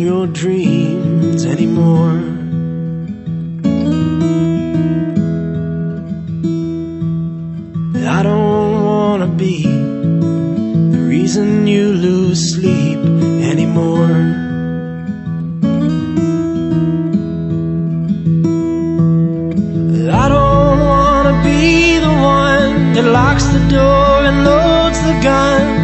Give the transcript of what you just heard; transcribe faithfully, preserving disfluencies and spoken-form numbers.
your dreams anymore. I don't wanna be the reason you lose sleep anymore. I don't wanna be the one that locks the door and loads the gun.